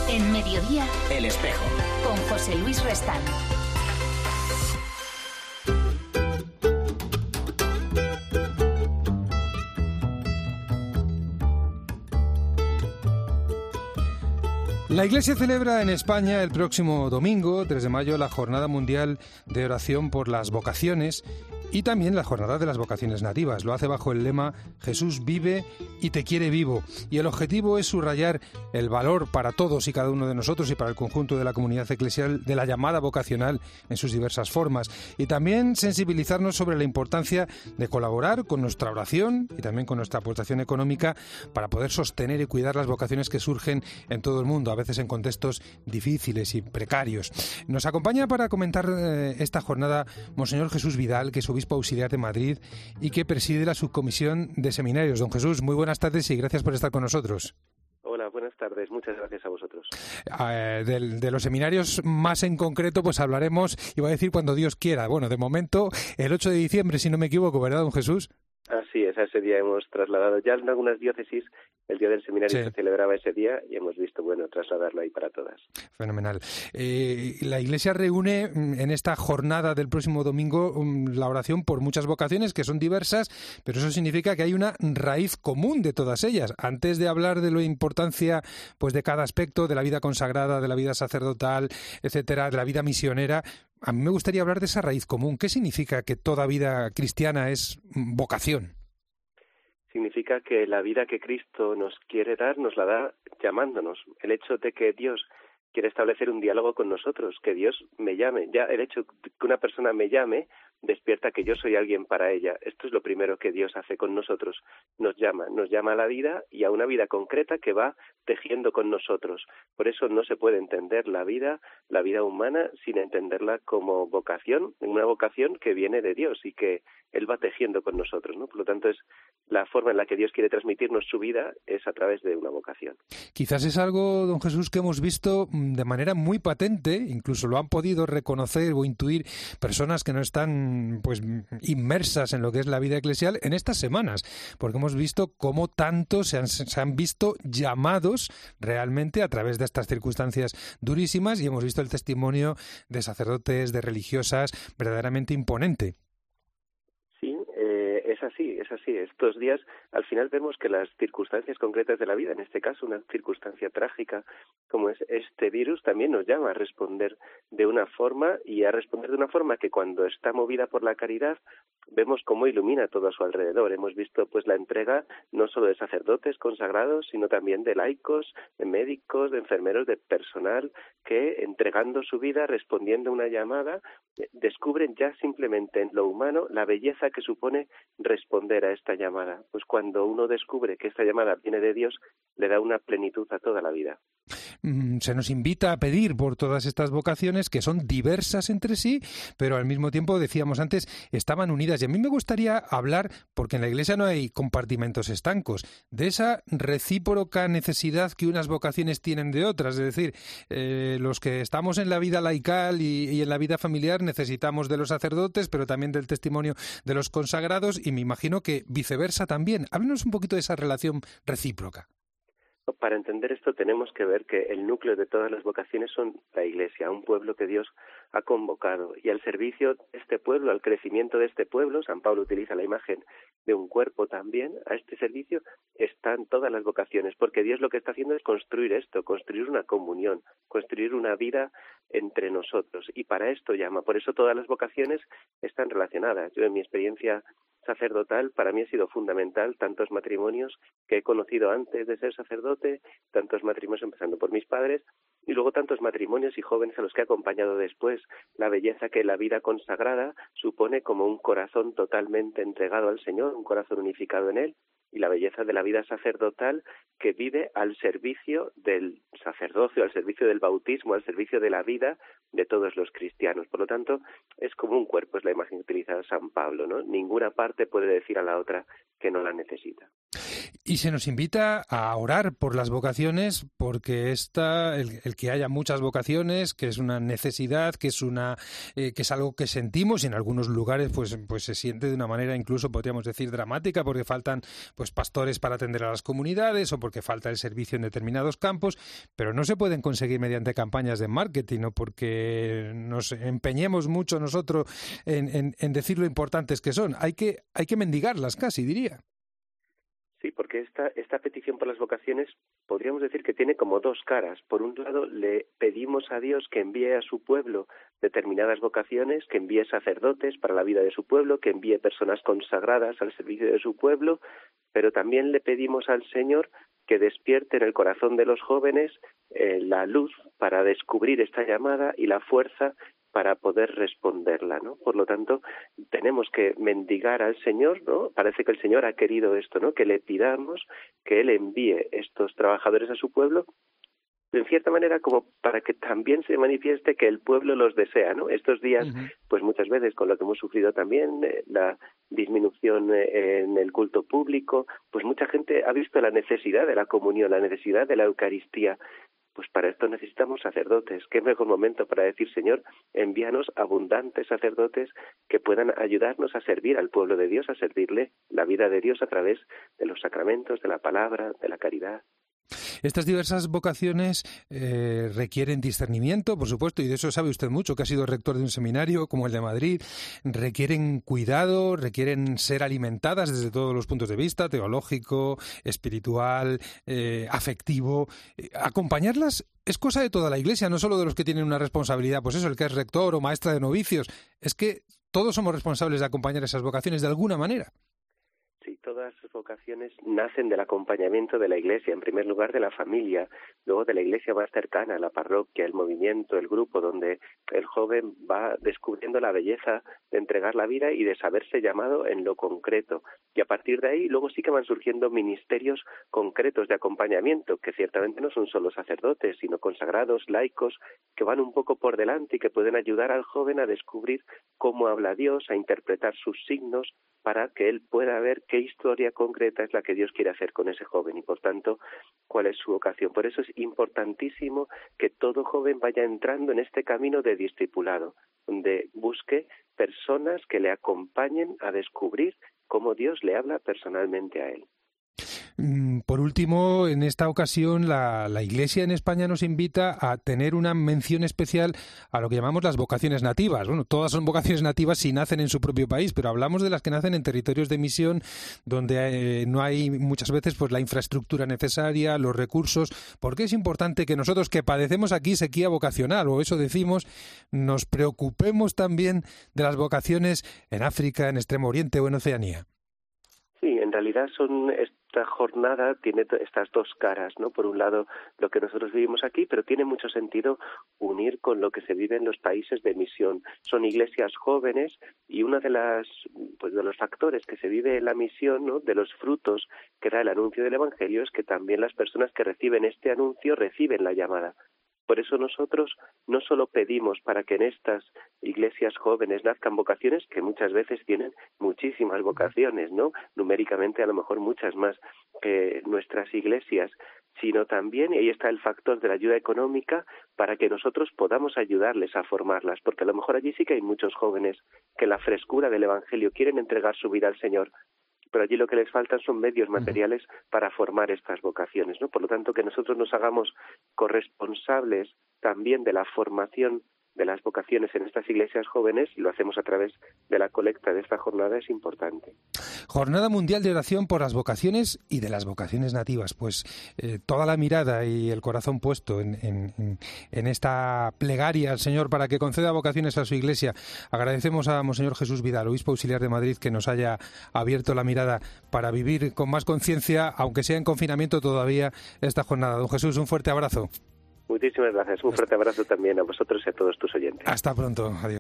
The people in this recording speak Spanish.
En Mediodía, El Espejo. Con José Luis Restán. La Iglesia celebra en España el próximo domingo, 3 de mayo, la Jornada Mundial de Oración por las Vocaciones y también la Jornada de las Vocaciones Nativas. Lo hace bajo el lema Jesús vive y te quiere vivo. Y el objetivo es subrayar el valor para todos y cada uno de nosotros y para el conjunto de la comunidad eclesial de la llamada vocacional en sus diversas formas. Y también sensibilizarnos sobre la importancia de colaborar con nuestra oración y también con nuestra aportación económica para poder sostener y cuidar las vocaciones que surgen en todo el mundo, a veces en contextos difíciles y precarios. Nos acompaña para comentar esta jornada Monseñor Jesús Vidal, que es obispo auxiliar de Madrid y que preside la subcomisión de seminarios. Don Jesús, muy buenas tardes y gracias por estar con nosotros. Hola, buenas tardes. Muchas gracias a vosotros. De los seminarios más en concreto, pues hablaremos, iba a decir cuando Dios quiera. Bueno, de momento, el 8 de diciembre, si no me equivoco, ¿verdad, don Jesús? Así es, a ese día hemos trasladado ya en algunas diócesis, el día del seminario se celebraba ese día y hemos visto, trasladarlo ahí para todas. Fenomenal. La Iglesia reúne en esta jornada del próximo domingo la oración por muchas vocaciones que son diversas, pero eso significa que hay una raíz común de todas ellas. Antes de hablar de la importancia pues de cada aspecto, de la vida consagrada, de la vida sacerdotal, etcétera, de la vida misionera, a mí me gustaría hablar de esa raíz común. ¿Qué significa que toda vida cristiana es vocación? Significa que la vida que Cristo nos quiere dar, nos la da llamándonos. El hecho de que Dios quiere establecer un diálogo con nosotros, que Dios me llame. Ya el hecho de que una persona me llame despierta que yo soy alguien para ella. Esto es lo primero que Dios hace con nosotros. Nos llama a la vida y a una vida concreta que va tejiendo con nosotros. Por eso no se puede entender la vida humana sin entenderla como vocación, una vocación que viene de Dios y que Él va tejiendo con nosotros, ¿no? Por lo tanto, es la forma en la que Dios quiere transmitirnos su vida es a través de una vocación. Quizás es algo, don Jesús, que hemos visto de manera muy patente, incluso lo han podido reconocer o intuir personas que no están pues inmersas en lo que es la vida eclesial en estas semanas, porque hemos visto cómo tanto se han visto llamados realmente a través de estas circunstancias durísimas y hemos visto el testimonio de sacerdotes, de religiosas, verdaderamente imponente. Es así. Estos días, al final vemos que las circunstancias concretas de la vida, en este caso una circunstancia trágica como es este virus, también nos llama a responder de una forma y a responder de una forma que cuando está movida por la caridad vemos cómo ilumina todo a su alrededor. Hemos visto pues la entrega no solo de sacerdotes consagrados, sino también de laicos, de médicos, de enfermeros, de personal que entregando su vida, respondiendo a una llamada, descubren ya simplemente en lo humano la belleza que supone responder a esta llamada. Pues cuando uno descubre que esta llamada viene de Dios, le da una plenitud a toda la vida. Se nos invita a pedir por todas estas vocaciones que son diversas entre sí, pero al mismo tiempo, decíamos antes, estaban unidas. Y a mí me gustaría hablar, porque en la Iglesia no hay compartimentos estancos, de esa recíproca necesidad que unas vocaciones tienen de otras. Es decir, los que estamos en la vida laical y en la vida familiar necesitamos de los sacerdotes, pero también del testimonio de los consagrados, y me imagino que viceversa también. Háblenos un poquito de esa relación recíproca. Para entender esto tenemos que ver que el núcleo de todas las vocaciones son la Iglesia, un pueblo que Dios ha convocado. Y al servicio de este pueblo, al crecimiento de este pueblo, San Pablo utiliza la imagen de un cuerpo también, a este servicio están todas las vocaciones, porque Dios lo que está haciendo es construir esto, construir una comunión, construir una vida entre nosotros. Y para esto llama, por eso todas las vocaciones están relacionadas. Yo en mi experiencia sacerdotal, para mí ha sido fundamental tantos matrimonios que he conocido antes de ser sacerdote, tantos matrimonios empezando por mis padres y luego tantos matrimonios y jóvenes a los que he acompañado después. La belleza que la vida consagrada supone como un corazón totalmente entregado al Señor, un corazón unificado en Él, y la belleza de la vida sacerdotal que vive al servicio del sacerdocio, al servicio del bautismo, al servicio de la vida de todos los cristianos. Por lo tanto, es como un cuerpo, es la imagen que utiliza San Pablo, ¿no? Ninguna parte puede decir a la otra que no la necesita. Y se nos invita a orar por las vocaciones, porque el que haya muchas vocaciones, que es una necesidad, que es algo que sentimos y en algunos lugares pues se siente de una manera incluso podríamos decir dramática, porque faltan pues pastores para atender a las comunidades o porque falta el servicio en determinados campos, pero no se pueden conseguir mediante campañas de marketing o porque nos empeñemos mucho nosotros en decir lo importantes que son. Hay que mendigarlas casi, diría. Sí, porque esta petición por las vocaciones podríamos decir que tiene como dos caras. Por un lado, le pedimos a Dios que envíe a su pueblo determinadas vocaciones, que envíe sacerdotes para la vida de su pueblo, que envíe personas consagradas al servicio de su pueblo, pero también le pedimos al Señor que despierte en el corazón de los jóvenes la luz para descubrir esta llamada y la fuerza para poder responderla, ¿no? Por lo tanto, tenemos que mendigar al Señor, ¿no? Parece que el Señor ha querido esto, ¿no? Que le pidamos que Él envíe estos trabajadores a su pueblo, en cierta manera como para que también se manifieste que el pueblo los desea, ¿no? Estos días, pues muchas veces con lo que hemos sufrido también, la disminución en el culto público, pues mucha gente ha visto la necesidad de la comunión, la necesidad de la Eucaristía. Pues para esto necesitamos sacerdotes. ¿Qué mejor momento para decir, Señor, envíanos abundantes sacerdotes que puedan ayudarnos a servir al pueblo de Dios, a servirle la vida de Dios a través de los sacramentos, de la palabra, de la caridad? Estas diversas vocaciones requieren discernimiento, por supuesto, y de eso sabe usted mucho, que ha sido rector de un seminario como el de Madrid. Requieren cuidado, requieren ser alimentadas desde todos los puntos de vista, teológico, espiritual, afectivo. Acompañarlas es cosa de toda la Iglesia, no solo de los que tienen una responsabilidad, pues eso, el que es rector o maestra de novicios. Es que todos somos responsables de acompañar esas vocaciones de alguna manera. Sí, todas las vocaciones nacen del acompañamiento de la Iglesia, en primer lugar de la familia, luego de la Iglesia más cercana, la parroquia, el movimiento, el grupo, donde el joven va descubriendo la belleza de entregar la vida y de saberse llamado en lo concreto. Y a partir de ahí, luego sí que van surgiendo ministerios concretos de acompañamiento, que ciertamente no son solo sacerdotes, sino consagrados, laicos, que van un poco por delante y que pueden ayudar al joven a descubrir cómo habla Dios, a interpretar sus signos, para que él pueda ver qué historia concreta es la que Dios quiere hacer con ese joven y, por tanto, cuál es su vocación. Por eso es importantísimo que todo joven vaya entrando en este camino de discipulado, donde busque personas que le acompañen a descubrir cómo Dios le habla personalmente a él. Por último, en esta ocasión, la Iglesia en España nos invita a tener una mención especial a lo que llamamos las vocaciones nativas. Bueno, todas son vocaciones nativas si nacen en su propio país, pero hablamos de las que nacen en territorios de misión donde no hay muchas veces pues la infraestructura necesaria, los recursos. Porque es importante que nosotros que padecemos aquí sequía vocacional, o eso decimos, nos preocupemos también de las vocaciones en África, en Extremo Oriente o en Oceanía. Sí, en realidad esta jornada tiene estas dos caras, ¿no? Por un lado, lo que nosotros vivimos aquí, pero tiene mucho sentido unir con lo que se vive en los países de misión. Son iglesias jóvenes y uno de los factores que se vive en la misión, ¿no? De los frutos que da el anuncio del Evangelio, es que también las personas que reciben este anuncio reciben la llamada. Por eso nosotros no solo pedimos para que en estas iglesias jóvenes nazcan vocaciones, que muchas veces tienen muchísimas vocaciones, ¿no? Numéricamente a lo mejor muchas más que nuestras iglesias, sino también, y ahí está el factor de la ayuda económica, para que nosotros podamos ayudarles a formarlas, porque a lo mejor allí sí que hay muchos jóvenes que en la frescura del Evangelio quieren entregar su vida al Señor, pero allí lo que les faltan son medios materiales para formar estas vocaciones, ¿no? Por lo tanto, que nosotros nos hagamos corresponsables también de la formación de las vocaciones en estas iglesias jóvenes, y lo hacemos a través de la colecta de esta jornada, es importante. Jornada Mundial de Oración por las Vocaciones y de las Vocaciones Nativas. Pues toda la mirada y el corazón puesto en esta plegaria al Señor para que conceda vocaciones a su iglesia. Agradecemos a Monseñor Jesús Vidal, obispo auxiliar de Madrid, que nos haya abierto la mirada para vivir con más conciencia, aunque sea en confinamiento todavía, esta jornada. Don Jesús, un fuerte abrazo. Muchísimas gracias. Un fuerte abrazo también a vosotros y a todos tus oyentes. Hasta pronto. Adiós.